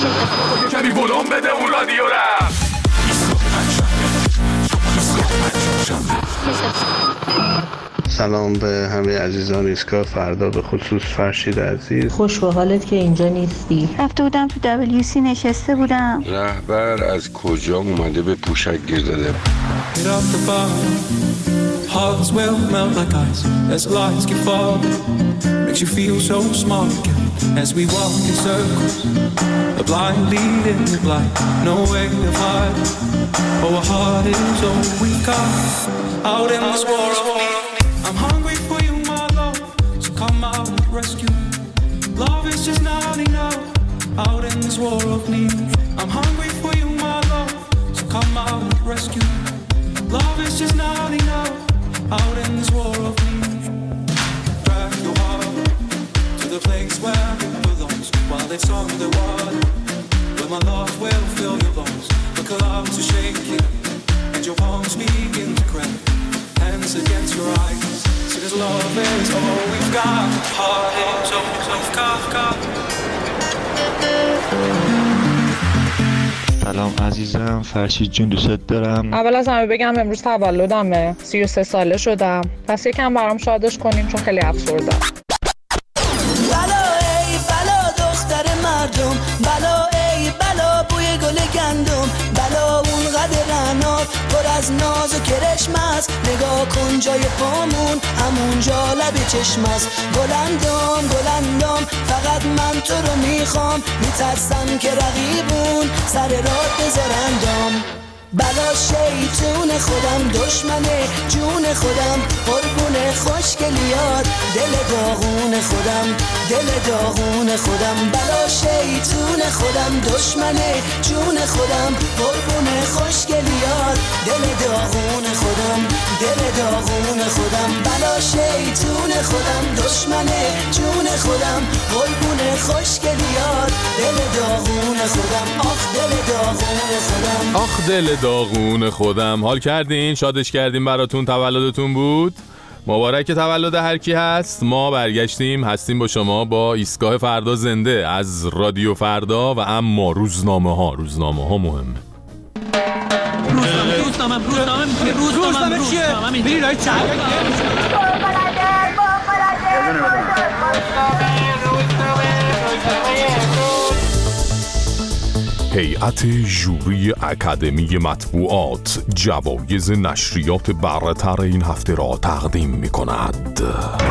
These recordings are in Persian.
کمی ولوم بده اون رادیو رفت. سلام به همه عزیزان ایستگاه فردا، به خصوص فرشید عزیز. خوش به حالت که اینجا نیستی. رفته بودم تو WC نشسته بودم. رهبر از کجا اومده به پوشک گیر داده؟ Hearts will melt like ice as lights keep falling. Makes you feel so small again as we walk in circles. The blind leading the blind, no way to hide. Oh, our heart is all we've got. Out in this war of need, I'm hungry for you, my love. So come out and rescue. Love is just not enough. Out in this war of need, I'm hungry for you, my love. So come out and rescue. Love is just not enough. Out in this war of need, drag your heart to the place where it belongs. While they song the water, where my love will fill your lungs. The clouds are shaking and your palms begin to crack. Hands against your eyes, so this love is all we've got. Heart is all we've got. سلام عزیزم، فرشید جون دوست دارم. اول از همه بگم امروز تولدمه، 33 ساله شدم، پس یکم برام شادش کنیم چون خیلی افسردم. بلا ای بلا دختر مردم، بلا ای بلا بوی گل گندم، بلا اون قدر رعنات پر از ناز و کرشم است. نگاه کن جای پامون همونجا لب چشم است. گلندم گلندم فقط من تو رو میخوام، میترسم که رقیبون سر راه بذارندم. بلا شیطون خودم دشمنه جون خودم، قربون خوشگلیات دل داغون خودم، دل داغون خودم. بلا شیطون خودم دشمنه جون خودم، قربون خوشگلیات دل داغون خودم، دل داغون خودم. بلا شیطون خودم دشمنه جون خودم، قربون خوشگلیات دل داغون خودم. آخ دل داغون خودم، آخ دل داغون خودم. حال کردین؟ شادش کردیم براتون، تولدتون بود. مبارک تولد هر کی هست. ما برگشتیم هستیم با شما با ایستگاه فردا زنده از رادیو فردا. و اما روزنامه ها مهمه. روزنامه چیه؟ میری رای چند هیئت ژوری اکادمی مطبوعات جوایز نشریات برتر این هفته را تقدیم می‌کند.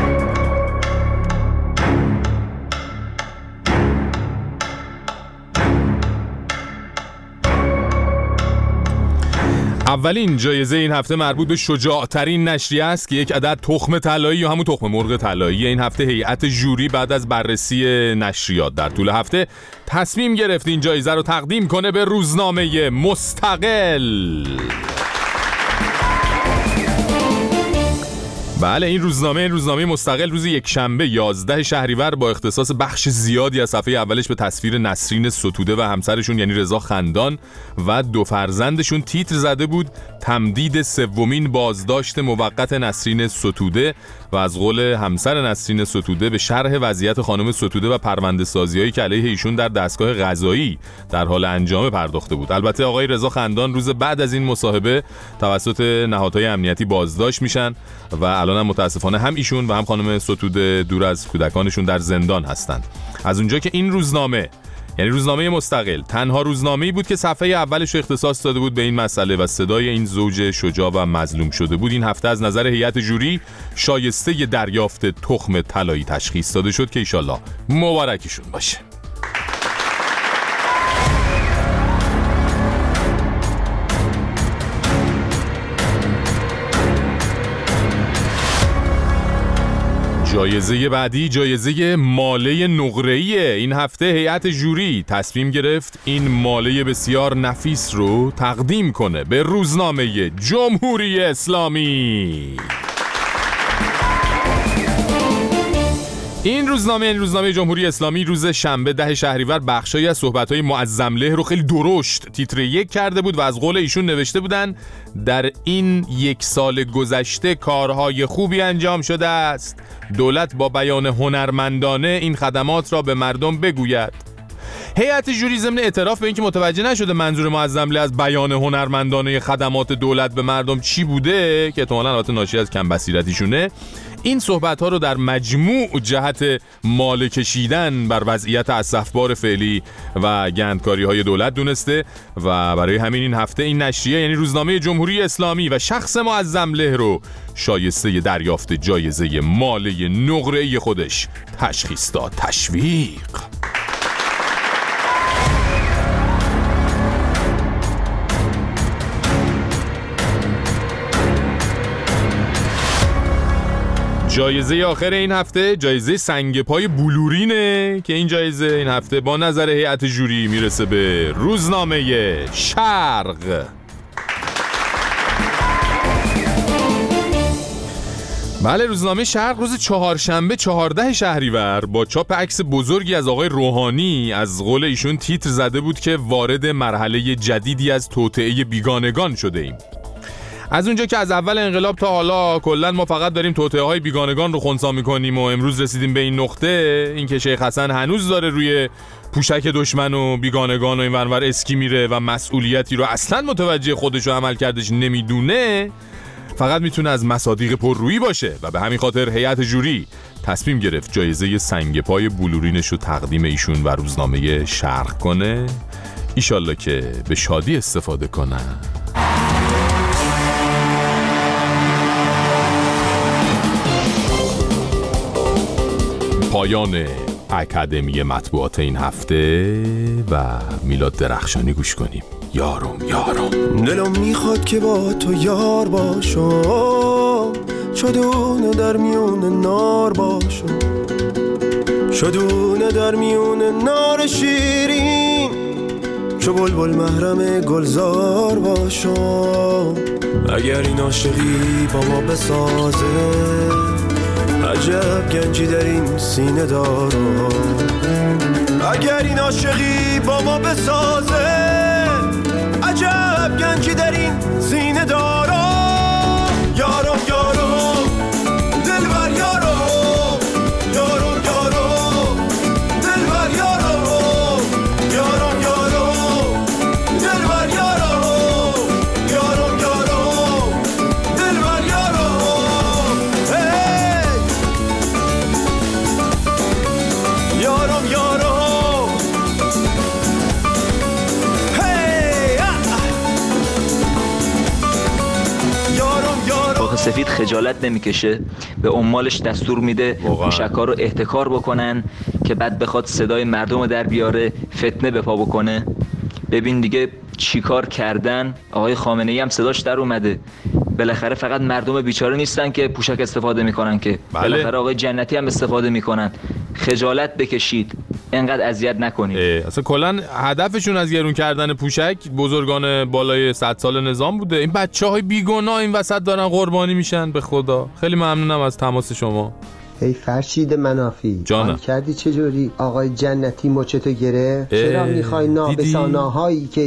اولین جایزه این هفته مربوط به شجاع‌ترین نشریه است که یک عدد تخم طلایی یا همون تخم مرغ طلایی. این هفته هیئت ژوری بعد از بررسی نشریات در طول هفته تصمیم گرفت این جایزه رو تقدیم کنه به روزنامه مستقل. بله، این روزنامه مستقل روز یکشنبه 11 شهریور با اختصاص بخش زیادی از صفحه اولش به تصویر نسرین ستوده و همسرشون یعنی رضا خندان و دو فرزندشون تیتر زده بود تمدید سومین بازداشت موقت نسرین ستوده و از قول همسر نسرین ستوده به شرح وضعیت خانم ستوده و پرونده سازی‌هایی که علیه ایشون در دستگاه قضایی در حال انجام پرداخته بود. البته آقای رضا خندان روز بعد از این مصاحبه توسط نهادهای امنیتی بازداشت میشن و الان هم متاسفانه هم ایشون و هم خانم ستوده دور از کودکانشون در زندان هستند. از اونجا که این روزنامه یعنی روزنامه مستقل تنها روزنامه‌ای بود که صفحه اولش اختصاص داده بود به این مسئله و صدای این زوج شجاع و مظلوم شده بود، این هفته از نظر هیئت ژوری شایسته دریافت تخم طلایی تشخیص داده شد که ایشالله مبارکشون باشه. جایزه بعدی جایزه ماله نقره‌ایه. این هفته هیئت ژوری تصمیم گرفت این ماله بسیار نفیس رو تقدیم کنه به روزنامه جمهوری اسلامی. این روزنامه جمهوری اسلامی روز شنبه 10 شهریور بخشایی از صحبت‌های معظمله رو خیلی درشت تیتر 1 کرده بود و از قول ایشون نوشته بودن در این 1 سال گذشته کارهای خوبی انجام شده است. دولت با بیان هنرمندانه این خدمات را به مردم بگوید. هیئت جوری ضمن اعتراف به اینکه متوجه نشده منظور معظم‌لی از بیان هنرمندانه خدمات دولت به مردم چی بوده، که احتمالاً البته ناشی از کم بصیرتیشونه، این صحبت‌ها رو در مجموع جهت مال کشیدن بر وضعیت اسفبار فعلی و گندکاری‌های دولت دونسته و برای همین این هفته این نشریه یعنی روزنامه جمهوری اسلامی و شخص معظم‌له رو شایسته دریافت جایزه مالی نقره‌ای خودش تشخیص داد. تشویق. جایزه آخر این هفته جایزه سنگ پای بلورینه که این جایزه این هفته با نظر هیئت جوری میرسه به روزنامه شرق. بله، روزنامه شرق روز چهارشنبه 14 شهریور با چاپ عکس بزرگی از آقای روحانی از قول ایشون تیتر زده بود که وارد مرحله جدیدی از توطئه بیگانگان شده ایم. از اونجا که از اول انقلاب تا حالا کلا ما فقط داریم توطئه‌های بیگانگان رو خنثی می‌کنیم و امروز رسیدیم به این نقطه، اینکه شیخ حسن هنوز داره روی پوشک دشمن و بیگانگان و این ورانور اسکی میره و مسئولیتی رو اصلا متوجه خودش و عمل کردش نمیدونه، فقط میتونه از مصادیق پررویی باشه و به همین خاطر هیئت جوری تصمیم گرفت جایزه سنگ پای بلورینش رو تقدیم ایشون و روزنامه شرق کنه. ایشالله که به شادی استفاده کنن. پایان اکادمی مطبوعات این هفته و میلاد درخشانی گوش کنیم. یارم یارم دلم میخواد که با تو یار باشم، شدونه در میون نار باشم، شدونه در میون نار شیرین، چو بلبل محرم گلزار باشم. اگر این عاشقی با ما بسازه، عجب گنجی در این سینه دارم. اگر این عاشقی با ما بسازه، عجب گنجی در این سینه دارم. یارم یارم دلبر یارم، یارم یارم دلبر یارم، یارم یارم دلبر یارم، یارم یارم دلبر یارم. یارم یارم سفید خجالت نمیکشه، به عمالش دستور میده موشک‌ها رو احتکار بکنن که بعد بخواد صدای مردم رو در بیاره، فتنه به پا بکنه. ببین دیگه چیکار کردن. آقای خامنه‌ای هم صداش در اومده. بالاخره فقط مردم بیچاره نیستن که پوشک استفاده میکنن که بالاخره آقای جنتی هم استفاده میکنن. خجالت بکشید، اینقدر اذیت نکنید. اصلا کلا هدفشون از گرون کردن پوشک بزرگان بالای 100 سال نظام بوده. این بچه‌های بیگناه این وسط دارن قربانی میشن. به خدا خیلی ممنونم از تماس شما. ای فرشید منافی، جانم کردی چجوری آقای جنتی مچتو گرفت؟ چرا میخوای نابساناهایی که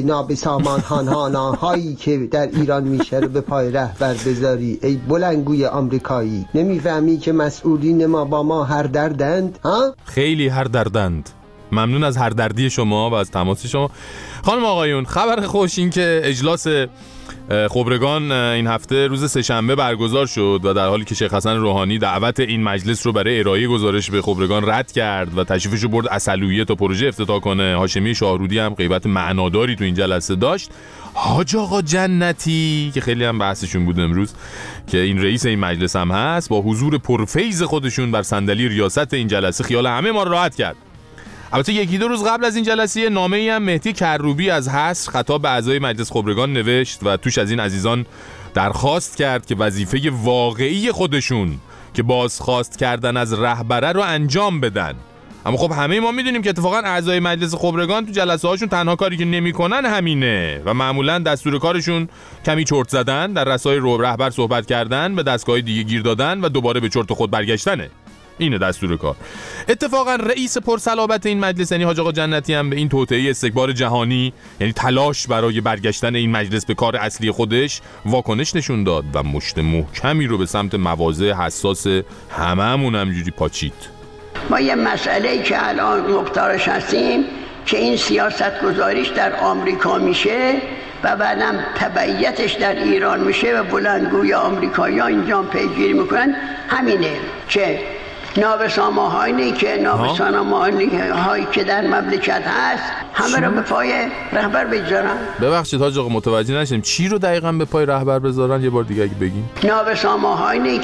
نابسامانهایی که در ایران میشه رو به پای رهبر بذاری؟ ای بلنگوی آمریکایی، نمیفهمی که مسئولین ما با ما هر دردند؟ ها؟ خیلی هر دردند. ممنون از هر دردی شما و از تماس شما. خانم آقایون، خبر خوش این که اجلاس خبرگان این هفته روز سه‌شنبه برگزار شد و در حالی که شیخ حسن روحانی دعوت این مجلس رو برای ارائه گزارش به خبرگان رد کرد و تشریفش رو برد عسلویه تا پروژه افتتاح کنه، هاشمی شاهرودی هم غیبت معناداری تو این جلسه داشت. حاج آقا جنتی که خیلی هم بحثشون بود امروز که این رئیس این مجلس هم هست، با حضور پرفیض خودشون بر صندلی ریاست این جلسه خیال همه ما رو راحت کرد. البته یکی دو روز قبل از این جلسه نامه‌ای هم مهدی کروبی از حصر خطاب به اعضای مجلس خبرگان نوشت و توش از این عزیزان درخواست کرد که وظیفه واقعی خودشون که بازخواست کردن از رهبره رو انجام بدن. اما خب همه ما میدونیم که اتفاقا اعضای مجلس خبرگان تو جلسه هاشون تنها کاری که نمی‌کنن همینه و معمولا دستور کارشون کمی چرت زدن، در رسای رهبر صحبت کردن، به دستگاه دیگه گیر دادن و دوباره به چرت خود برگشتنه. اینه دستور کار. اتفاقا رئیس پرصلابت این مجلس یعنی حاج آقا جنتی هم به این توطئه استکبار جهانی، یعنی تلاش برای برگشتن این مجلس به کار اصلی خودش، واکنش نشون داد و مشت محکمی رو به سمت مواضع حساس هممون همجوری پاچید. ما یه مسئله‌ای که الان مختارش هستیم که این سیاست گذاریش در آمریکا میشه و بعدم تبعیتش در ایران میشه و بلندگوی آمریکایی‌ها اینجا پیگیری میکنن، همینه که نابسامانی که در مملکت هست همه رو به پای رهبر بذارن. ببخشید حاج آقا متوجه نشدم چی رو دقیقاً به پای رهبر بذارن، یه بار دیگه اگه بگین. نابسامانی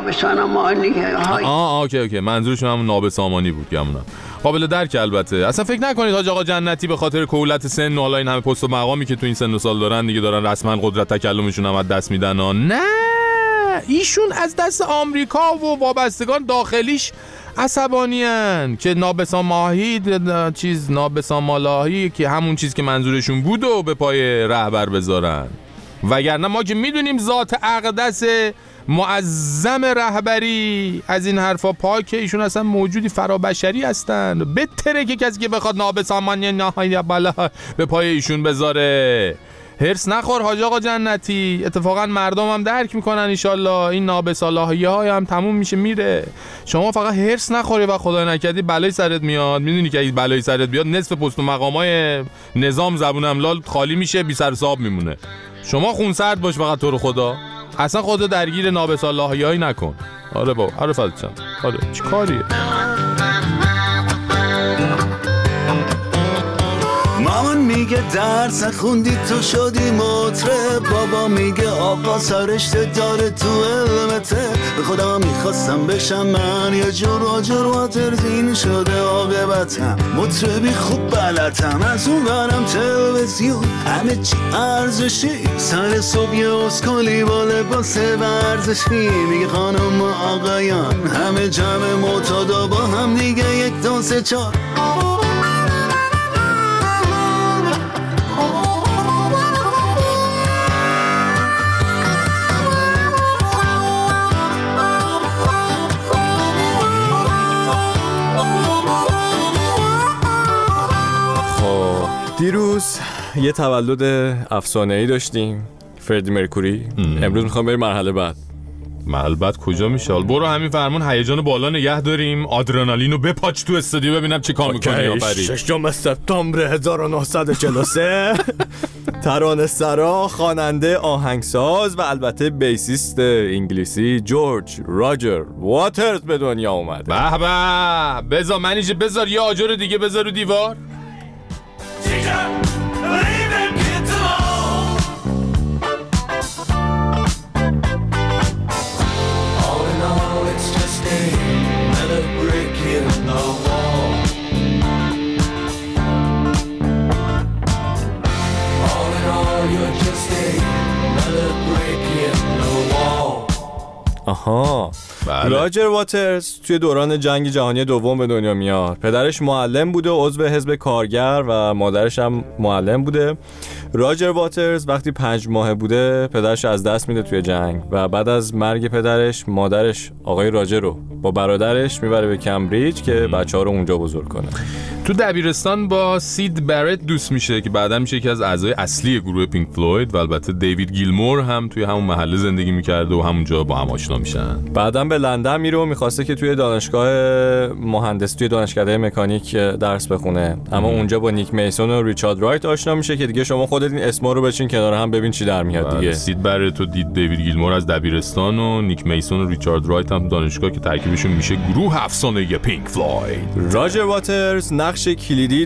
اوکی منظورشون همون نابسامانی بود گمونم. قابل درک البته. اصلا فکر نکنید حاج آقا جنتی به خاطر کهولت سن و حالا این همه پست و مقامی که تو این سن و سال دارن دیگه دارن رسما قدرت تکلمشون هم از دست میدن. نه ایشون از دست آمریکا و وابستگان داخلیش عصبانیان که نابسامالاهی که همون چیز که منظورشون بود و به پای رهبر بذارن. وگرنه ما که میدونیم ذات اقدس معظم رهبری از این حرفا پاکه، ایشون اصلا موجودی فرابشری هستن. بهتره که کسی که بخواد نابسامانی نهایی بالا به پای ایشون بذاره. هرس نخور حاج آقا جنتی، اتفاقا مردم هم درک میکنن انشالله این نابصلاحی های هم تموم میشه میره. شما فقط هرس نخوری و خدا نکردی بلای سرت میاد. میدونی که اگه بلای سرت بیاد نصف پست و مقامای نظام زبون املال خالی میشه، بی سر حساب میمونه. شما خونسرد باش فقط تو رو خدا، اصلا خودتو درگیر نابصلاحی های نکن. آره بابا عرفت جان، آره چی کاریه؟ مامان میگه درس خوندی تو شدی مطرب، بابا میگه آقا سرشته داره تو علمته. به خودم میخواستم بشم من یه جور راجر واترزین شده عاقبتم، مطربی خوب بلدم از اون برم تلویزیون همه چی ارزشی، سر صبح یه اسکولی با لباس ورزشی، میگه خانم و آقایان همه جمع معتادا با هم دیگه 1 2 3 4. دیروز یه تولد افسانه‌ای داشتیم، فردی مرکوری. امروز میخوام بریم مرحله بعد. مرحله بعد کجا میشه؟ برو همین فرمون هیجان بالا نگه داریم، آدرنالینو بپاچ تو استودیو ببینم چی کار میکنی یا فرید. 6 سپتامبر 1943 ترانه سرا، خواننده، آهنگساز و البته بیسیست انگلیسی جورج راجر واترز به دنیا اومده. به به، بذار منیشه، بذار یه آجر دیگه بذار رو دیوار. آها، راجر واترز توی دوران جنگ جهانی دوم به دنیا میاد. پدرش معلم بوده، عضو حزب کارگر، و مادرش هم معلم بوده. راجر واترز وقتی 5 ماه بوده پدرش از دست میده توی جنگ و بعد از مرگ پدرش مادرش آقای راجر رو با برادرش میبره به کمبریج که بچه‌ها رو اونجا بزرگ کنه. تو دبیرستان با سید برت دوست میشه که بعدا میشه یکی از اعضای اصلی گروه پینک فلوید و البته دیوید گیلمور هم توی همون محله زندگی میکرده و همونجا با هم آشنا میشن. بعدا به لندن میره و میخواسته که توی دانشگاه مهندسی توی دانشکده مکانیک درس بخونه، اما اونجا با نیک میسون و ریچارد رایت آشنا میشه که دیگه شما خودت این اسما رو بچین کنار هم ببین چی در میاد دیگه. سید برت و دیوید گیلمور از دبیرستان و نیک میسون و ریچارد رایت هم دانشگاه که ترکیبشون میشه گروه افسانه پینک فلوید. راجر واترز نقش کلیدی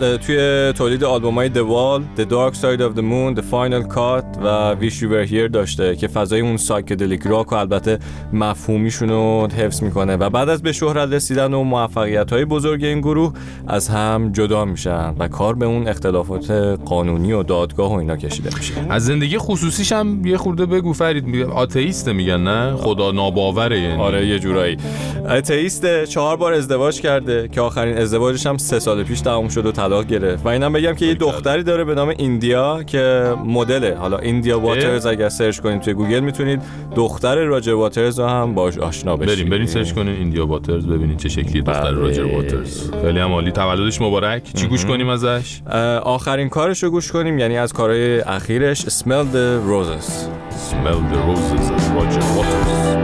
توی تولید آلبومای The Wall, The Dark Side of the Moon, The Final Cut و Wish You Were Here داشته که فضای اون سایکدلیک راک و البته مفهومیشون رو حفظ میکنه و بعد از به شهرت رسیدن و موفقیت‌های بزرگ این گروه از هم جدا میشن و کار به اون اختلافات قانونی و دادگاه و اینا کشیده میشه. از زندگی خصوصیش هم یه خورده بگو فرید. آتئیسته میگن نه؟ خدا ناباوره یعنی. آره یه جورایی آتئیسته. 4 بار ازدواج کرده که آخرین ازدواجش هم 3 سال پیش تموم شد و طلاق گرفت. و اینم بگم که یه دختری داره به نام ایندیا که مدله. حالا ایندیا واترز اگر سرچ کنید توی گوگل میتونید دختر راجر واترز رو هم باهاش آشنا بشید. بریم سرچ کنید ایندیا واترز ببینید چه شکلی دختر راجر واترز. خیلی هم عالی. تولدش مبارک. چی گوش کنیم ازش؟ آخرین کارش رو گوش کنیم، یعنی از کارهای اخیرش Smell the Roses. Smell the Roses از راجر واترز.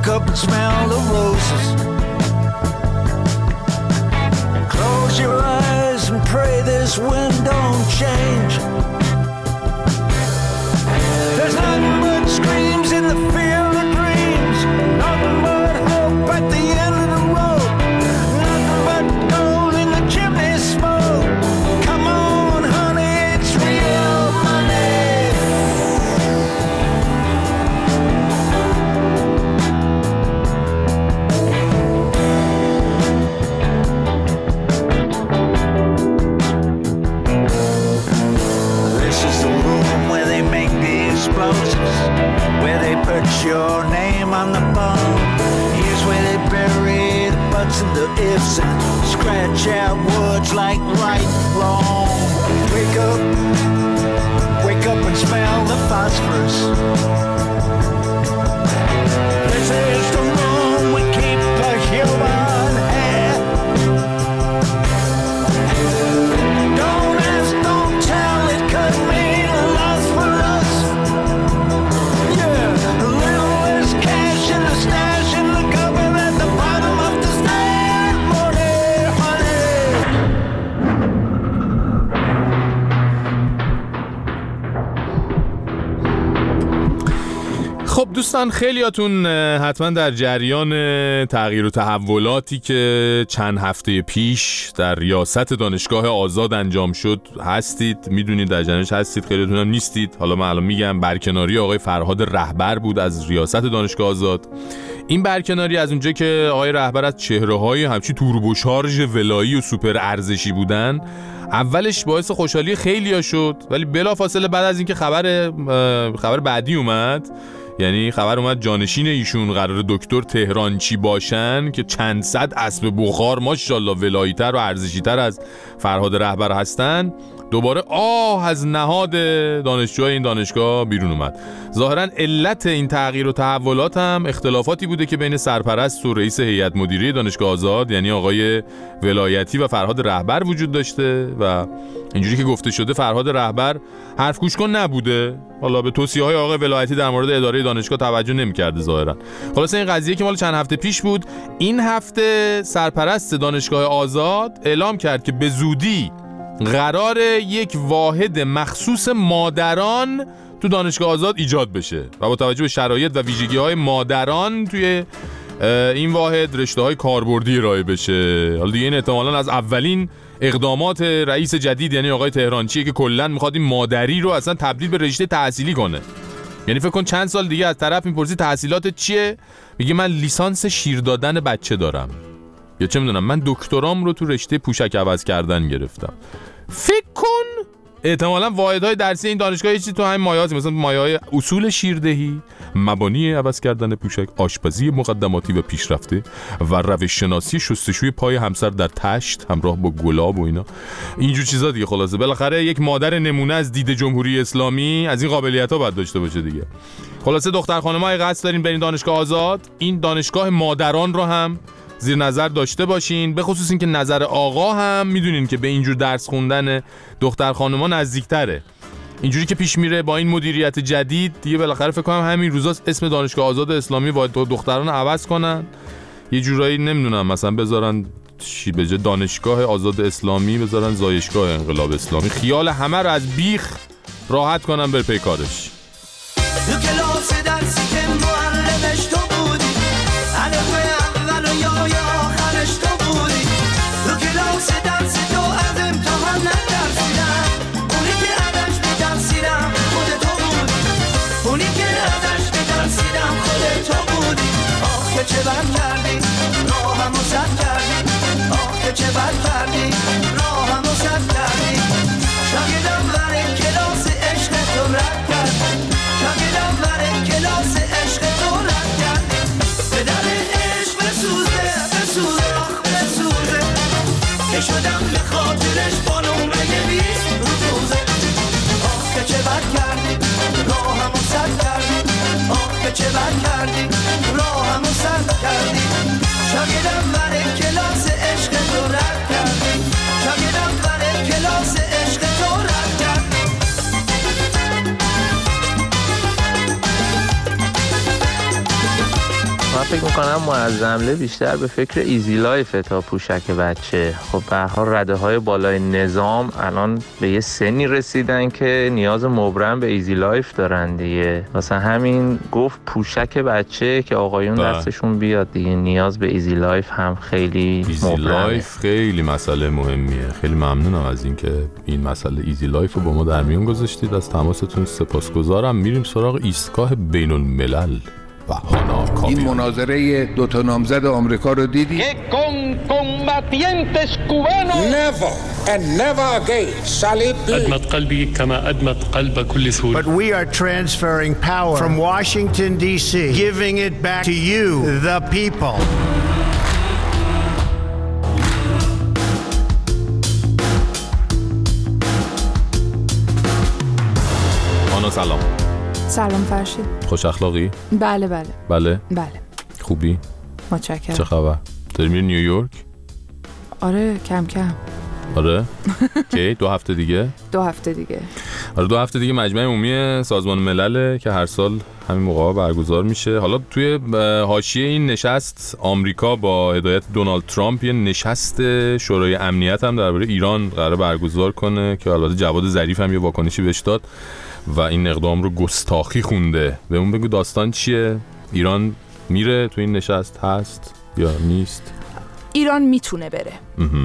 wake up and smell the roses. Close your eyes and pray this wind don't change. There's nothing but screams in the field of dreams. Nothing but hope at the end of the road. Nothing but gold in the chimney smoke. Come on, honey, it's real money. This is the room where they make the explosives, where they put your name on the bone. Here's where they bury the buts and the ifs and scratch out words like right and wrong. Wake up and smell the phosphorus. This is the room we keep the human hair. Don't ask, don't tell, it could mean a loss for us. Yeah, a little less cash in the stash in the cupboard at the bottom of the stack. Money, honey. خب دوستان، خیلیاتون حتما در جریان تغییر و تحولاتی که چند هفته پیش در ریاست دانشگاه آزاد انجام شد هستید، میدونید، در جریانش هستید. خیلیاتون هم نیستید. حالا من الان میگم برکناری آقای فرهاد رهبر بود از ریاست دانشگاه آزاد. این برکناری از اونجا که آقای رهبر از چهره‌های همچین توربو شارژ ولایی و سوپر ارزشی بودن، اولش باعث خوشحالی خیلیا شد، ولی بلافاصله بعد از اینکه خبر بعدی اومد، یعنی خبر اومد جانشین ایشون قرار دکتر تهرانچی باشن که چند صد اسب بخار ماشاءالله ولایی‌تر و ارزشی‌تر از فرهاد رهبر هستن، دوباره از نهاد دانشجوهای این دانشگاه بیرون اومد. ظاهراً علت این تغییر و تحولات هم اختلافاتی بوده که بین سرپرست و رئیس هیئت مدیره دانشگاه آزاد، یعنی آقای ولایتی و فرهاد رهبر وجود داشته و اینجوری که گفته شده فرهاد رهبر حرف گوش کن نبوده. حالا به توصیه‌های آقای ولایتی در مورد اداره دانشگاه توجه نمی‌کرده ظاهراً. خلاص این قضیه که مال چند هفته پیش بود، این هفته سرپرست دانشگاه آزاد اعلام کرد که به زودی قرار یک واحد مخصوص مادران تو دانشگاه آزاد ایجاد بشه و با توجه به شرایط و ویژگی‌های مادران توی این واحد رشته‌های کاربردی ارائه بشه. حالا دیگه این احتمالاً از اولین اقدامات رئیس جدید یعنی آقای تهرانچیه که کلاً می‌خواد این مادری رو اصلا تبدیل به رشته تحصیلی کنه. یعنی فکر کن چند سال دیگه از طرف می‌پرسی تحصیلات چیه؟ میگه من لیسانس شیر دادن بچه دارم. یا چه میدونم من دکترام رو تو رشته پوشک عوض کردن گرفتم. فکر کن احتمالاً واحدهای درسی این دانشگاه چیزی تو همین مایه‌هاست، مثلا مایه‌های اصول شیردهی، مبانی عوض کردن پوشک، آشپزی مقدماتی و پیشرفته و روش شناسی شستشوی پای همسر در تشت همراه با گلاب و اینا، اینجور چیزا دیگه. خلاصه بالاخره یک مادر نمونه از دید جمهوری اسلامی از این قابلیت‌ها باید داشته باشه دیگه. خلاصه دختر خانم‌ها قصد دارین برین دانشگاه آزاد، این دانشگاه مادران رو هم زیر نظر داشته باشین، به خصوص این که نظر آقا هم میدونین که به اینجور درس خوندن دختر خانم‌ها نزدیک‌تره. اینجوری که پیش میره با این مدیریت جدید دیگه بالاخره فکر کنم همین روزاست اسم دانشگاه آزاد اسلامی و دختران عوض کنن، یه جورایی نمیدونم مثلا بذارن چی به جای دانشگاه آزاد اسلامی بذارن زایشگاه انقلاب اسلامی، خیال همه رو از بیخ راحت کنن بر پی کارش. چه بد کردی راهمو سد کردی، آخه چه بد کردی راهمو سد کردی، شاگردم برای کلاس عشق تو رد کردی. فکر میکنم معظمله بیشتر به فکر ایزی لایف تا پوشک بچه. خب به هر حال رده‌های بالای نظام الان به یه سنی رسیدن که نیاز مبرم به ایزی لایف دارن دیگه. مثلا همین گفت پوشک بچه که آقایون دستشون بیاد دیگه، نیاز به ایزی لایف هم خیلی ایزی لایف خیلی مسئله مهمیه. خیلی ممنونم از اینکه این مسئله ایزی لایف رو با ما در میون گذاشتید. از تماستون سپاسگزارم. میریم سراغ ایستگاه بین الملل و هانا کامیون. این مناظره دوتا نامزد آمریکا رو دیدی؟ أدمت قلبي كما أدمت قلب كل سوري. But we are transferring power from Washington D.C., giving it back to you, the people. هانا سلام. سلام فرشید. خوش اخلاقی؟ بله. بله. خوبی؟ متشکرم. چه خبر؟ داری میری نیویورک؟ آره کم کم. آره؟ کی 2 هفته دیگه؟ 2 هفته دیگه. آره 2 هفته دیگه مجمع عمومی سازمان ملل که هر سال همین موقع برگزار میشه. حالا توی حاشیه این نشست آمریکا با هدایت دونالد ترامپ یه نشست شورای امنیت هم درباره ایران قراره برگزار کنه که البته جواد ظریف هم یه واکنشی بهش داد و این اقدام رو گستاخی خونده. بهمون بگو داستان چیه؟ ایران میره تو این نشست، هست یا نیست؟ ایران میتونه بره.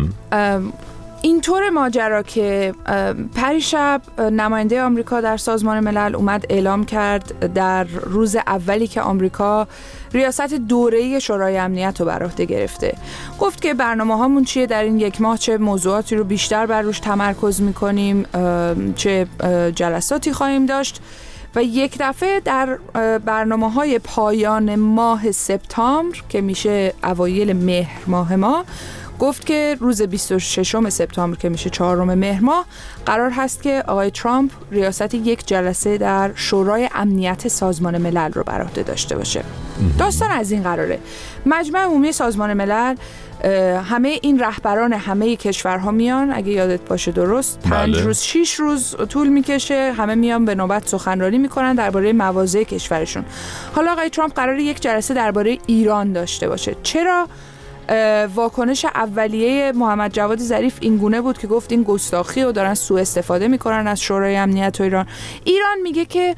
اینطور ماجرا که پریشب نماینده آمریکا در سازمان ملل اومد اعلام کرد در روز اولی که آمریکا ریاست دوره‌ای شورای امنیت رو بر عهده گرفته، گفت که برنامه‌هامون چیه در این 1 ماه، چه موضوعاتی رو بیشتر بر روش تمرکز می‌کنیم، چه جلساتی خواهیم داشت و یک دفعه در برنامه‌های پایان ماه سپتامبر که میشه اوایل مهر ماه ما، گفت که روز 26 سپتامبر که میشه 4 مهر ماه قرار هست که آقای ترامپ ریاست یک جلسه در شورای امنیت سازمان ملل رو بر عهده داشته باشه. داستان از این قراره. مجمع عمومی سازمان ملل همه این رهبران همه کشورها میان، اگه یادت باشه درست 5 روز 6 روز طول میکشه، همه میان به نوبت سخنرانی میکنن درباره مواضع کشورشون. حالا آقای ترامپ قراره یک جلسه درباره ایران داشته باشه. چرا؟ واکنش اولیه محمد جواد ظریف این گونه بود که گفت این گستاخی و دارن سوء استفاده میکنن از شورای امنیت و ایران میگه که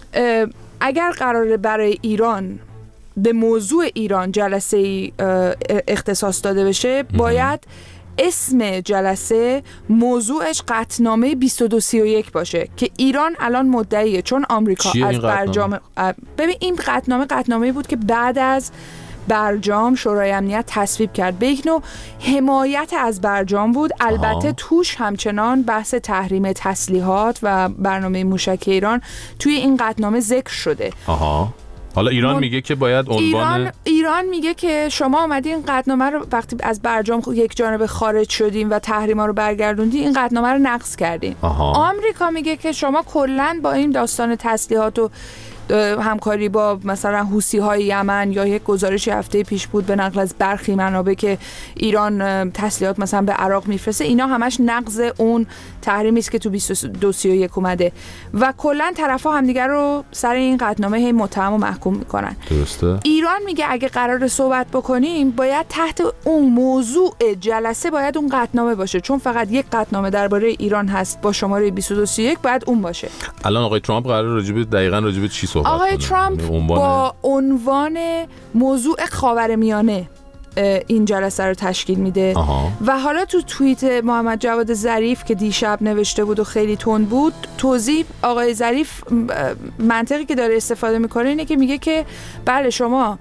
اگر قراره برای ایران به موضوع ایران جلسه اختصاص داده بشه، باید اسم جلسه موضوعش قطعنامه 2231 باشه که ایران الان مدعیه، چون آمریکا از برجام ببین این قطعنامه بود که بعد از برجام شورای امنیت تصویب کرد، به یک نوع حمایت از برجام بود. البته توش همچنان بحث تحریم تسلیحات و برنامه موشک ایران توی این قطعنامه ذکر شده. حالا ایران میگه که باید عنوان ایران میگه که شما اومدین این قطعنامه رو وقتی از برجام یک جانبه خارج شدیم و تحریما رو برگردوندین، این قطعنامه رو نقض کردین. آمریکا میگه که شما کلا با این داستان تسلیحات و همکاری با مثلا حوثی‌های یمن یا یک گزارش هفته پیش بود به نقل از برخی منابع که ایران تسلیحات مثلا به عراق میفرسته، اینا همش نقض اون تحریمی است که تو 2231 اومده و کلا طرفا همدیگه رو سر این قطعنامه هی متهم و محکوم میکنن. درسته. ایران میگه اگه قرار صحبت بکنیم باید تحت اون موضوع جلسه باید اون قطعنامه باشه، چون فقط یک قطعنامه درباره ایران هست با شماره 2231 باید اون باشه. الان آقای ترامپ قرار دقیقاً راجع به چی صحبت کنه؟ آقای ترامپ با عنوان موضوع خاورمیانه این جلسه رو تشکیل میده و حالا تو توییت محمد جواد ظریف که دیشب نوشته بود و خیلی تند بود، توضیح آقای ظریف منطقی که داره استفاده میکنه اینه که میگه که بله شما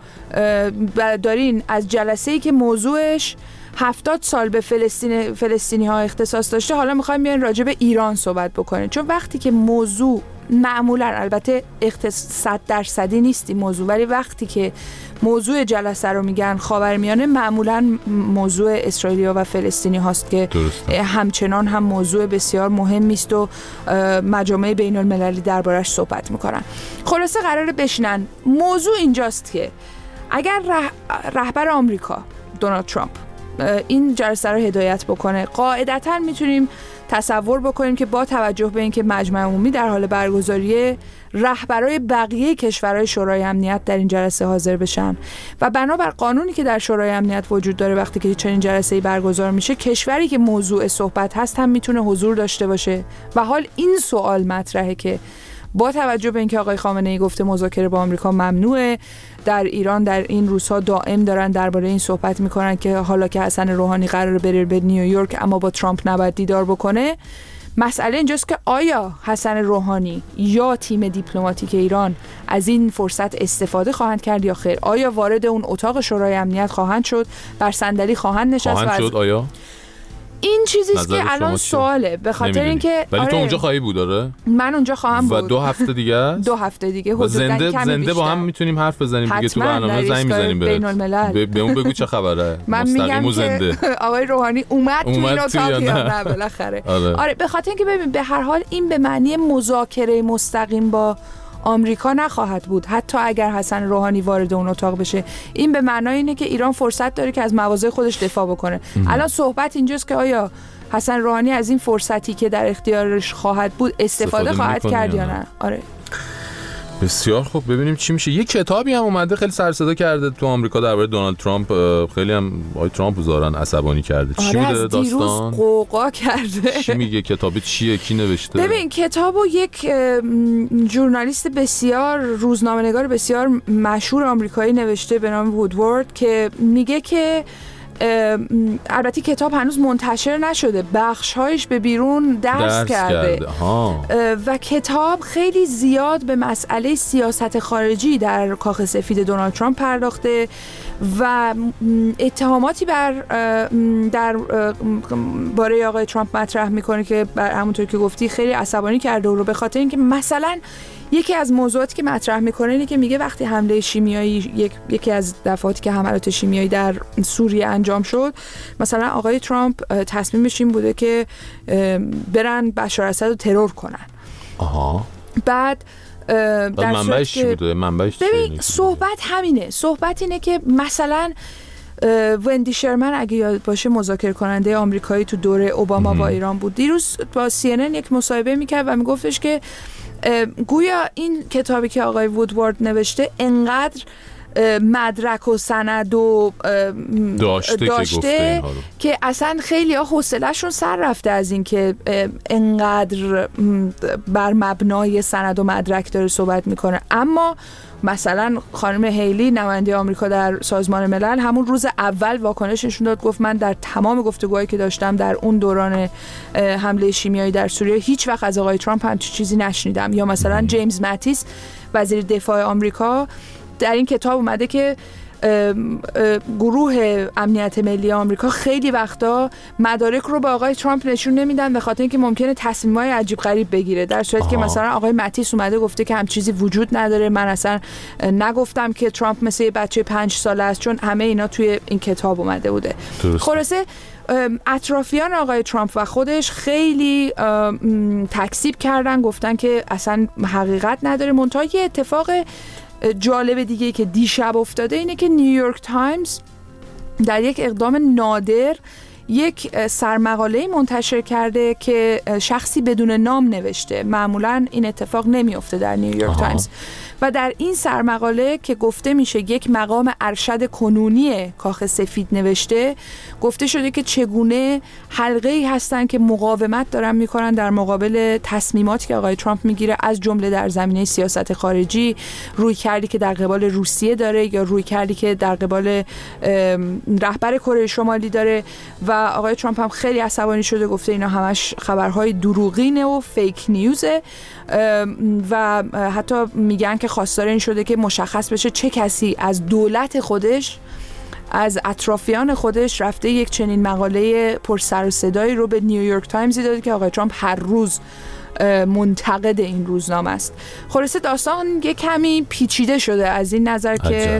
دارین از جلسه‌ای که موضوعش 70 سال به فلسطینی ها اختصاص داشته، حالا میخوایم بیاین راجع به ایران صحبت بکنین، چون وقتی که موضوع معمولا البته 100% نیست این موضوع، ولی وقتی که موضوع جلسه رو میگن خاورمیانه معمولا موضوع اسرائیلیا و فلسطینی هاست که همچنان هم موضوع بسیار مهمی است و مجامع بین المللی دربارش صحبت میکنن. خلاصه قراره بشینن. موضوع اینجاست که اگر رهبر آمریکا دونالد ترامپ این جلسه رو هدایت بکنه، قاعدتاً میتونیم تصور بکنیم که با توجه به اینکه مجمع عمومی در حال برگزاریه، رهبرای بقیه کشورهای شورای امنیت در این جلسه حاضر بشن و بنابر قانونی که در شورای امنیت وجود داره وقتی که چنین جلسه‌ای برگزار میشه، کشوری که موضوع صحبت هست هم میتونه حضور داشته باشه. و حال این سوال مطرحه که با توجه به اینکه آقای خامنه‌ای گفته مذاکره با آمریکا ممنوعه، در ایران در این روزها دائم دارن درباره این صحبت میکنن که حالا که حسن روحانی قراره بره به نیویورک اما با ترامپ نباید دیدار بکنه، مسئله اینجاست که آیا حسن روحانی یا تیم دیپلماتیک ایران از این فرصت استفاده خواهند کرد یا خیر؟ آیا وارد اون اتاق شورای امنیت خواهند شد، بر صندلی خواهند نشست؟ آیا این چیزی است که الان سواله، به خاطر اینکه ولی تو اونجا خواهی بود. داره من اونجا خواهم بود و 2 هفته دیگه است. 2 هفته دیگه حدوداً زنده با هم میتونیم حرف بزنیم دیگه، تو برنامه زنگ میزنیم به اون بگو چه خبره. من میگم که آقای روحانی اومد تو این اتاق یا نه بالاخره. آره به خاطر اینکه ببین به هر حال این به معنی مذاکره مستقیم با آمریکا نخواهد بود، حتی اگر حسن روحانی وارد اون اتاق بشه. این به معنای اینه که ایران فرصت داره که از مواضع خودش دفاع بکنه. الان صحبت اینجاست که آیا حسن روحانی از این فرصتی که در اختیارش خواهد بود استفاده خواهد کرد یا نه. آره بسیار خوب، ببینیم چی میشه. یه کتابی هم اومده خیلی سر صدا کرده تو آمریکا درباره دونالد ترامپ، خیلی هم آقای ترامپ زارن عصبانی کرده. چی بوده داستان؟ دیروز قوقا کرده. چی میگه کتاب چیه، کی نوشته؟ ببین کتابو یک ژورنالیست بسیار روزنامه‌نگار بسیار مشهور آمریکایی نوشته به نام وودوارد که میگه که البته کتاب هنوز منتشر نشده، بخش‌هایش به بیرون درس کرده. و کتاب خیلی زیاد به مسئله سیاست خارجی در کاخ سفید دونالد ترامپ پرداخته و اتهاماتی در باره آقای ترامپ مطرح میکنه که همونطور که گفتی خیلی عصبانی کرده او رو، به خاطر اینکه مثلا یکی از موضوعاتی که مطرح میکنه اینه که میگه وقتی حمله شیمیایی یکی از دفعاتی که حملات شیمیایی در سوریه انجام شد، مثلا آقای ترامپ تصمیمش این بوده که برن بشار اسد رو ترور کنن. بعد منبعش چی بوده؟ ببین صحبت همینه، صحبت اینه که مثلا وندی شرمن اگه یاد باشه مذاکره کننده آمریکایی تو دوره اوباما با ایران بود، دیروز با CNN یک مصاحبه میکرد و میگفتش که گویا این کتابی که آقای وودوارد نوشته انقدر مدرک و سند و داشته که اصلا خیلی ها حوصله‌شون سر رفته از این که انقدر بر مبنای سند و مدرک داره صحبت میکنه. اما مثلا خانم هیلی نماینده آمریکا در سازمان ملل همون روز اول واکنش نشون داد، گفت من در تمام گفتگوهایی که داشتم در اون دوران حمله شیمیایی در سوریه هیچ وقت از آقای ترامپ همچین چیزی نشنیدم. یا مثلا جیمز ماتیس وزیر دفاع آمریکا در این کتاب اومده که گروه امنیت ملی آمریکا خیلی وقتا مدارک رو به آقای ترامپ نشون نمیدن به خاطر اینکه ممکنه تصمیمای عجیب غریب بگیره، در صورتی که مثلا آقای ماتیس اومده گفته که هم چیزی وجود نداره، من اصلا نگفتم که ترامپ مثل یه بچه 5 ساله است، چون همه اینا توی این کتاب اومده بوده. خلاصه اطرافیان آقای ترامپ و خودش خیلی تکذیب کردن، گفتن که اصلا حقیقت نداره. منتها یه اتفاق جالب دیگه که دیشب افتاده اینه که نیویورک تایمز در یک اقدام نادر یک سرمقاله منتشر کرده که شخصی بدون نام نوشته. معمولا این اتفاق نمیفته در نیویورک تایمز. و در این سرمقاله که گفته میشه یک مقام ارشد کنونی کاخ سفید نوشته، گفته شده که چگونه حلقه‌ای هستن که مقاومت دارن میکنن در مقابل تصمیماتی که آقای ترامپ میگیره، از جمله در زمینه سیاست خارجی، روی کردی که در قبال روسیه داره یا روی کردی که در قبال رهبر کره شمالی داره. و آقای ترامپ هم خیلی عصبانی شده، گفته اینا همش خبرهای دروغینه و فیک نیوزه و حتی میگن که خواستار این شده که مشخص بشه چه کسی از دولت خودش، از اطرافیان خودش رفته یک چنین مقاله پر سر و صدایی رو به نیویورک تایمز داده که آقای ترامپ هر روز منتقد این روزنامه است. خلاصه داستان یه کمی پیچیده شده از این نظر که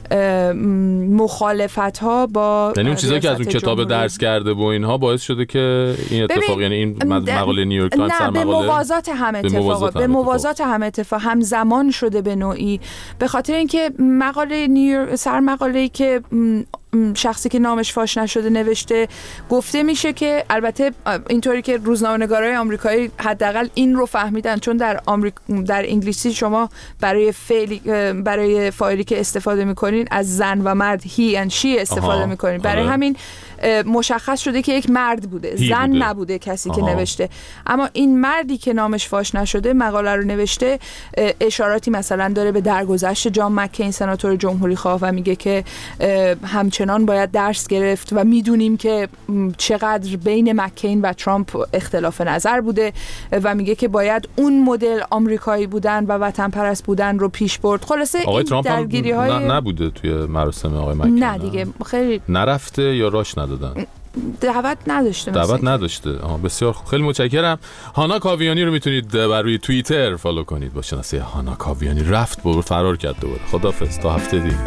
مخالفت‌ها با یعنی اون چیزایی که از اون کتاب درس کرده و اینها باعث شده که این اتفاق، یعنی این مقاله نیویورک تایمز سرمقاله به موازات هم اتفاق همزمان شده به نوعی، به خاطر اینکه سرمقاله‌ای که شخصی که نامش فاش نشده نوشته، گفته میشه که البته اینطوری که روزنامه‌نگارای آمریکایی حداقل این رو فهمیدن، چون در انگلیسی شما برای فاعلی که استفاده میکنین از زن و مرد he and she استفاده میکنین، برای همین مشخص شده که یک مرد بوده، زن نبوده کسی که نوشته. اما این مردی که نامش فاش نشده مقاله رو نوشته، اشاراتی مثلا داره به درگذشت جان مکین سناتور جمهوری خواه و میگه که همچنان باید درس گرفت و میدونیم که چقدر بین مکین و ترامپ اختلاف نظر بوده و میگه که باید اون مدل آمریکایی بودن و وطن پرست بودن رو پیش برد. خلاصه آقای ترامپ درگیری‌های نبوده توی مراسم آقای مکین. نه دیگه خیلی نرفته یا راش ندادن؟ دعوت نداشته. بسیار خوب، خیلی متشکرم. هانا کاویانی رو میتونید بر روی توییتر فالو کنید با شناسه هانا کاویانی. رفت برو فرار کرد دوباره. خداحافظ تا هفته دیگه.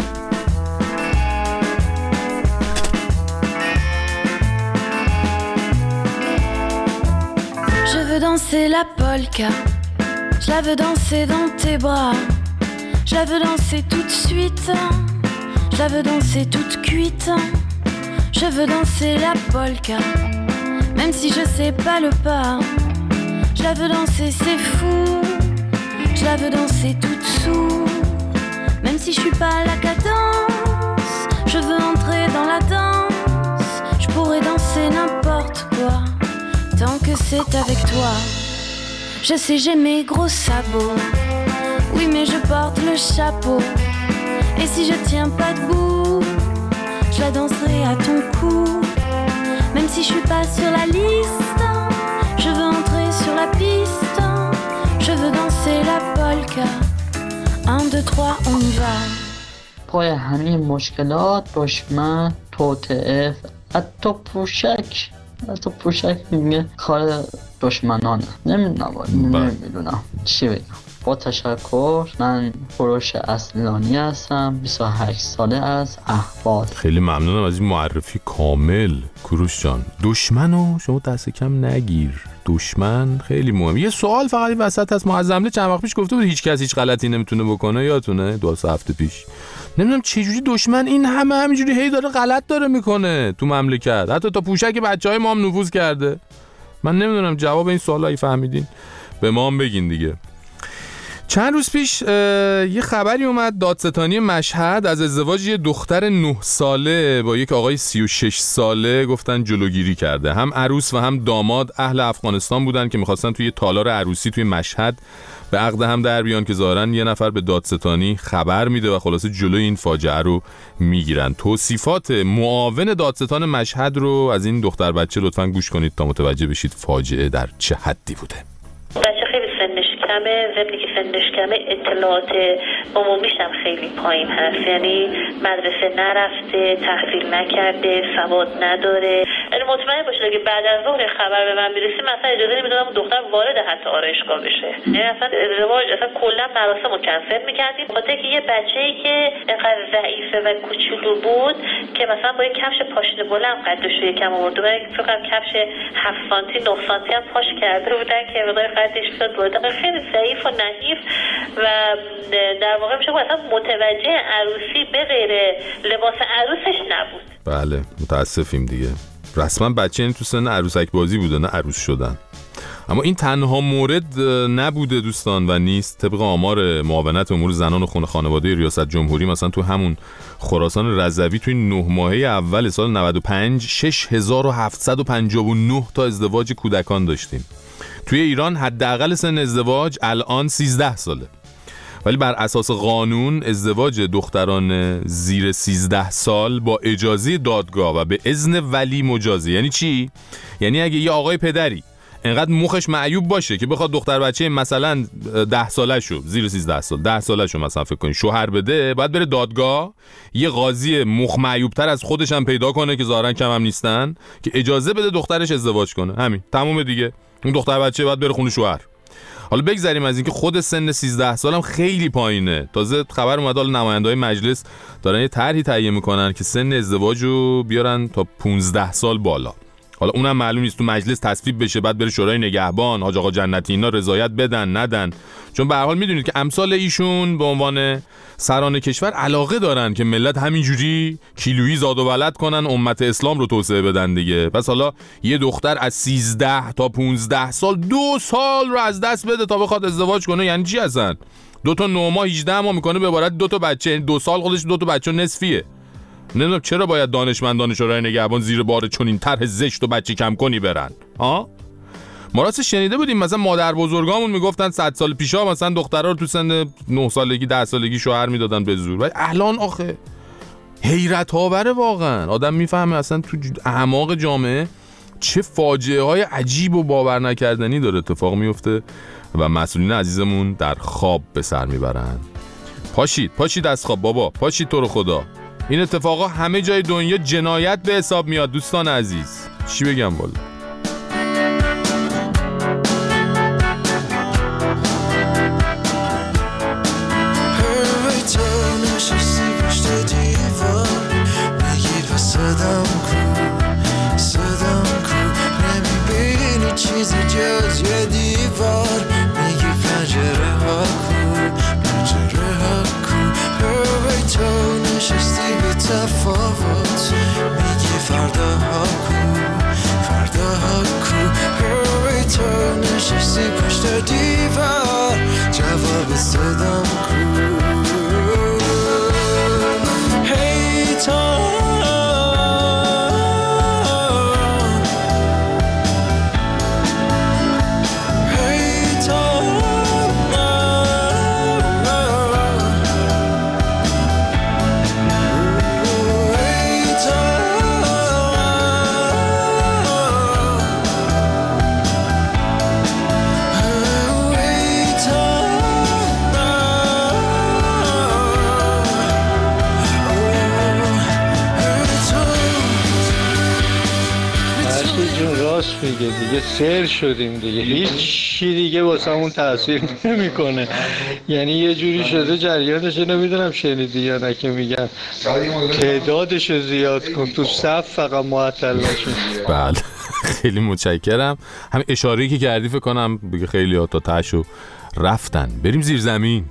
Je veux danser la polka, je la veux danser dans tes bras, je la veux danser tout de suite, je la veux danser toute cuite, je veux danser la polka, même si je sais pas le pas, je la veux danser c'est fou, je la veux danser toute sous, même si je suis pas à la cadence, je veux entrer dans la danse, je pourrais danser n'importe quoi. Tant que c'est avec toi. Je sais j'ai mes gros sabots, oui mais je porte le chapeau. Et si je tiens pas debout, je la danserai à ton cou. Même si je suis pas sur la liste, je veux entrer sur la piste. Je veux danser la polka. 1, 2, 3, on y va. پای همین مشکلات دشمن توطئه حتی پوشک میگه کار دشمنانه. نمیدونم چی بگم. با تشکر، من فروش اصلانی هستم، 28 ساله از اهواز. خیلی ممنونم از این معرفی کامل کوروش جان. دشمنو شما دست کم نگیر، دشمن خیلی مهم. یه سوال فقط این وسط هست، معظم چند وقت پیش گفته بود هیچ کس هیچ غلطی نمیتونه بکنه، یادتونه 2 هفته پیش. نمیدونم چجوری دشمن این همینجوری هی داره غلط داره میکنه تو مملکت، حتی تا پوشک بچهای ما هم نفوذ کرده. من نمیدونم جواب این سوالایی فهمیدین به ما هم بگین دیگه. چند روز پیش یه خبری اومد، دادستانی مشهد از ازدواج یه دختر 9 ساله با یک آقای 36 ساله گفتن جلوگیری کرده. هم عروس و هم داماد اهل افغانستان بودن که میخواستن توی تالار عروسی توی مشهد به عقد هم در بیان که ظاهراً یه نفر به دادستانی خبر میده و خلاصه جلوی این فاجعه رو میگیرن. توصیفات معاون دادستان مشهد رو از این دختر بچه لطفاً گوش کنید تا متوجه بشید فاجعه در چه حدی بوده. بچه خیلی سنش کمه، ضمنی که سنش کمه اطلاعات عمومیش هم خیلی پایین هست، یعنی مدرسه نرفته، تحصیل نکرده، سواد نداره. یعنی مطمئن باشید اگه بعد از ظهر خبر به من میرسه مثلا اجازه نمیدادم دختر وارد حتی آرایشگاه بشه. یعنی اصلا ازدواج اصلا کلا مراسمو کنسل میکردیم خاطر که یه بچه‌ای که اینقدر ضعیفه و کوچولو بود که مثلا با یه کفش پاشنه بلند قدش رو یکم آورده بود، فکر کنم کفش 7 سانتی 9 سانتی هم پاش کرده بودن که مقدار قدش شد بود. خیلی ضعیف و نحیف و در واقع میشه اصلا متوجه عروسی به غیر لباس عروسش نبود. بله متاسفیم دیگه. رسما بچه این تو سن عروسک بازی بوده نه عروس شدن. اما این تنها مورد نبوده دوستان و نیست. طبق آمار معاونت امور زنان و خانواده ریاست جمهوری مثلا تو همون خراسان رضوی توی 9 ماهه اول سال 95 6759 تا ازدواج کودکان داشتیم. توی ایران حداقل سن ازدواج الان 13 ساله، ولی بر اساس قانون ازدواج دختران زیر 13 سال با اجازه دادگاه و به اذن ولی مجازی. یعنی چی؟ یعنی اگه یه آقای پدری انقدر مخش معیوب باشه که بخواد دختر بچه مثلا 10 سالشو زیر 13 سال 10 سالشو مثلا فکر کنید شوهر بده، باید بره دادگاه، یه قاضی مخ معیوب‌تر از خودش هم پیدا کنه که ظاهرا کم هم نیستن که اجازه بده دخترش ازدواج کنه. همین تموم دیگه. اون دختر بچه باید بره خونه شوهر. حالا بگذریم از اینکه خود سن 13 سالم خیلی پایینه. تازه خبر اومد حالا نماینده‌های مجلس دارن یه طرحی تهیه میکنن که سن ازدواج رو بیارن تا 15 سال بالا. حالا اونم معلوم نیست تو مجلس تصویب بشه بعد بره شورای نگهبان، حاج آقا جنتی اینا رضایت بدن ندن. چون به هر حال میدونید که امثال ایشون به عنوان سران کشور علاقه دارن که ملت همینجوری کیلویی زاد و ولد کنن، امت اسلام رو توسعه بدن دیگه. پس حالا یه دختر از 13 تا 15 سال 2 سال رو از دست بده تا بخواد ازدواج کنه، یعنی چی اصلا؟ 2 تا 9 ماه 18 ماه میکنه به عبارت 2 تا بچه، یعنی 2 سال خودش 2 تا بچه نصفیه. نمیدونم چرا باید دانشمندان شورای نگهبان زیر بار چنین طرح زشت و بچه کم کنی برن. ما راست شنیده بودیم مثلا مادر بزرگامون میگفتن 100 سال پیشا مثلا دخترها رو تو سن 9 سالگی 10 سالگی شوهر میدادن به زور. ولی الان آخه حیرت آوره واقعا. آدم میفهمه اصلا تو اعماق جامعه چه فاجعه های عجیب و باور نکردنی داره اتفاق میفته و مسئولین عزیزمون در خواب به سر میبرن. پاشید از خواب بابا، پاشید تو رو خدا. این اتفاقا همه جای دنیا جنایت به حساب میاد دوستان عزیز. چی بگم والا؟ چیزی جز یه دیوار میگی پنجره ها کو هوی تو نشستی به تفاوت میگی فردا ها کو هوی تو نشستی پشت دیوار جواب صدام کو هی تو دیگه سر شدیم دیگه، هیچ چی دیگه واسمون تاثیر نمیکنه. یعنی یه جوری شده جریانش نمیدونم شنیدی یا نه که میگن تعدادش زیاد کن تو صف فقط معطل نشون. بله خیلی متشکرم. همین اشاره‌ای که کردی فکر کنم بگه خیلی ها تا تاشو رفتن. بریم زیر زمین.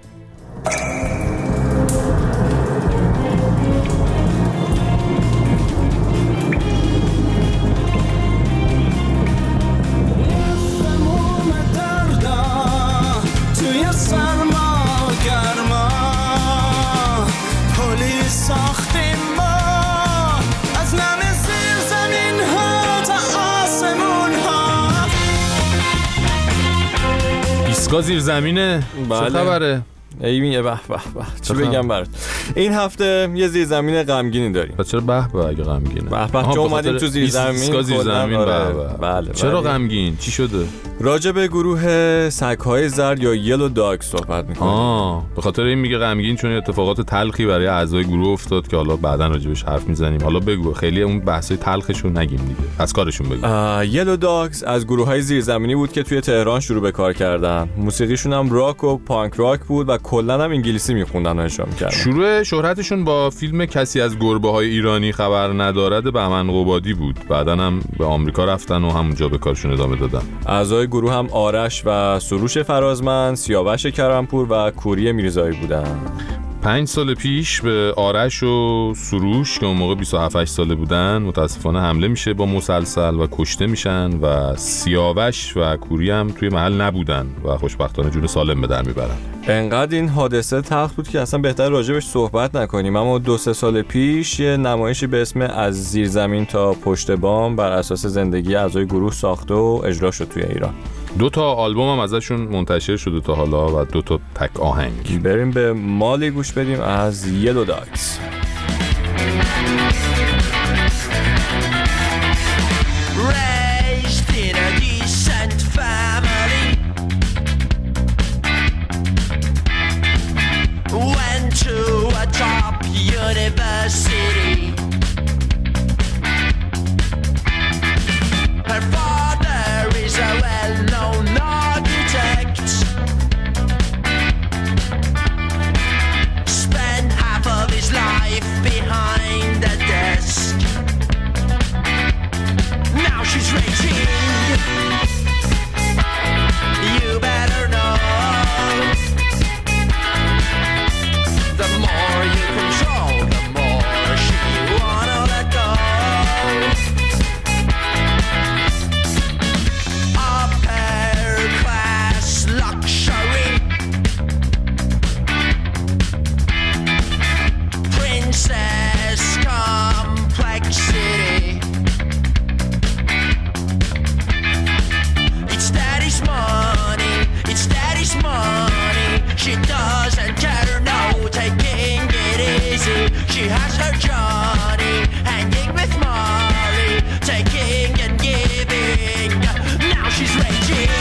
زیر زمینه. بله. چه خبره؟ ایوین به چی بگم برات. این هفته یه زیر زمین غمگینی داریم. چرا به اگه غمگینه؟ چون اومدیم تو زیر زمین. زیر زمین. بله. چرا غمگین؟ چی شده؟ راجع به گروه سگ‌های زرد یا یلو داگ صحبت می‌کنیم. به خاطر این میگه غمگین چون اتفاقات تلخی برای اعضای گروه افتاد که حالا بعداً راجبش حرف میزنیم. حالا بگو خیلی اون بحثای تلخشون نگیم دیگه. از کارشون بگو. یلو داگز از گروه‌های زیرزمینی بود که توی تهران شروع به کار کردن. موسیقیشون هم راک و پانک راک بود و کلاً هم انگلیسی می‌خوندن و اجرا می‌کردن. شروع شهرتشون با فیلم کسی از گربه‌های ایرانی خبر ندارد بهمن قبادی بود. بعداً هم به آمریکا رفتن و همونجا به کارشون ادامه دادن. اعضای گروه هم آرش و سروش فرازمند، سیاوش کرمپور و کوری میرزایی بودن. 5 سال پیش به آرش و سروش که اون موقع 27 ساله بودن متاسفانه حمله میشه با مسلسل و کشته میشن و سیاوش و کوری هم توی محل نبودن و خوشبختانه جون سالم به در میبرن. انقدر این حادثه تلخ بود که اصلا بهتر راجبش صحبت نکنیم. اما 2-3 سال پیش یه نمایشی به اسم از زیر زمین تا پشت بام بر اساس زندگی اعضای گروه ساخته و اجرا شد توی ایران. 2 تا آلبوم هم ازشون منتشر شده تا حالا و 2 تا تک آهنگ. بریم به مالی گوش بدیم از یلو داگز. Now has her Johnny hanging with Molly, taking and giving. Now she's raging.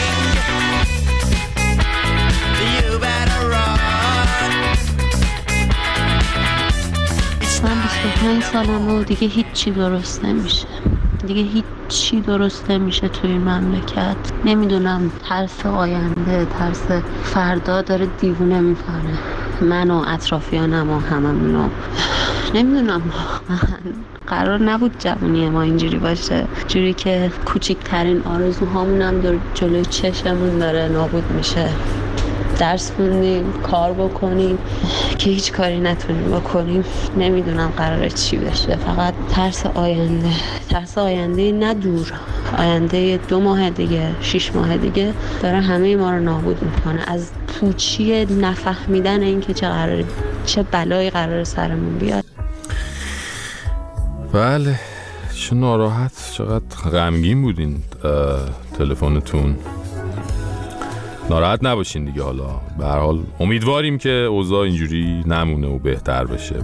You better run. من 25 سالم و دیگه هیچی درست نمیشه. دیگه هیچی درست نمیشه توی این مملکت. نمیدونم، ترس آینده، ترس فردا داره دیوونه میکنه من و اطرافیانم و هممونو. نمیدونم، قرار نبود جوونی ما اینجوری باشه، جوری که کوچکترین آرزوهامونم در جلوی چشممون داره نابود میشه. درس خوندیم، کار بکنیم که هیچ کاری نتونیم بکنیم. نمیدونم قراره چی بشه. فقط ترس آینده نه دور، آینده 2 ماه دیگه، 6 ماه دیگه داره همه ما رو نابود میکنه. از پوچی نفهمیدن این که چه بلایی قراره سرمون بیاد. بله، چه ناراحت، چقدر غمگین بودین تلفنتون. ناراحت نباشین دیگه. حالا به هر حال امیدواریم که اوضاع اینجوری نمونه و بهتر بشه.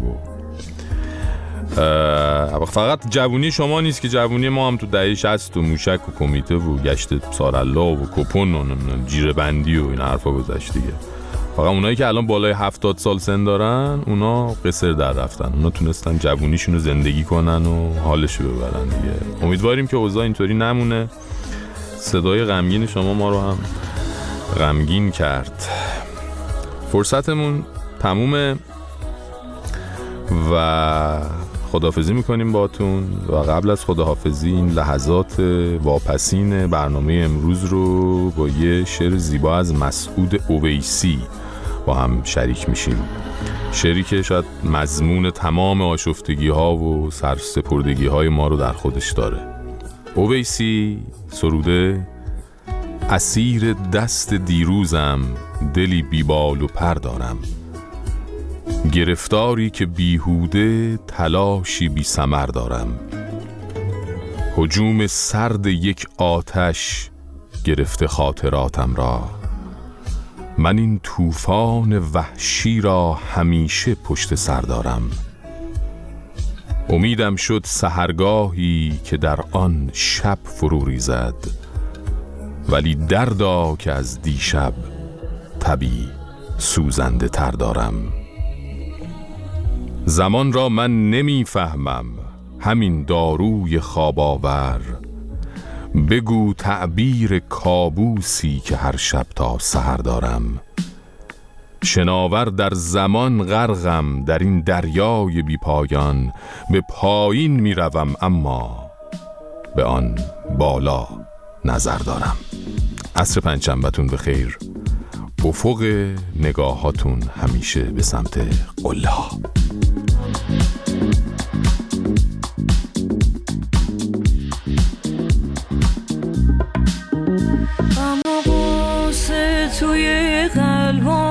فقط جوونی شما نیست که جوونی ما هم تو دهه 60 و موشک و کمیته و گشت سارالله و کپون و جیره بندی و این حرفا گذشت دیگه. فقط اونایی که الان بالای 70 سال سن دارن اونا قصر در رفتن، اونا تونستن جوونیشون رو زندگی کنن و حالشو ببرن دیگه. امیدواریم که اوضاع اینطوری نمونه. صدای غمگین شما ما رو هم غمگین کرد. فرصتمون تمومه و خداحافظی میکنیم باتون. و قبل از خداحافظی این لحظات واپسین برنامه امروز رو با یه شعر زیبا از مسعود اویسی با هم شریک میشیم. شعری که شاید مضمون تمام آشفتگی ها و سرسپردگی های ما رو در خودش داره. اویسی سروده: اسیر دست دیروزم، دلی بیبال و پر دارم، گرفتاری که بیهوده، تلاشی بی ثمر دارم. هجوم سرد یک آتش گرفته خاطراتم را، من این طوفان وحشی را همیشه پشت سر دارم. امیدم شد سحرگاهی که در آن شب فرو ریزد، ولی دردا که از دیشب تبی سوزنده تر دارم. زمان را من نمیفهمم، همین داروی خواب آور، بگو تعبیر کابوسی که هر شب تا سحر دارم. شناور در زمان غرقم، در این دریای بی پایان، به پایین می روم اما به آن بالا نظر دارم. عصر پنجشنبه‌تون بخیر. افق نگاهاتون همیشه به سمت قله. اما قصه توی قلبم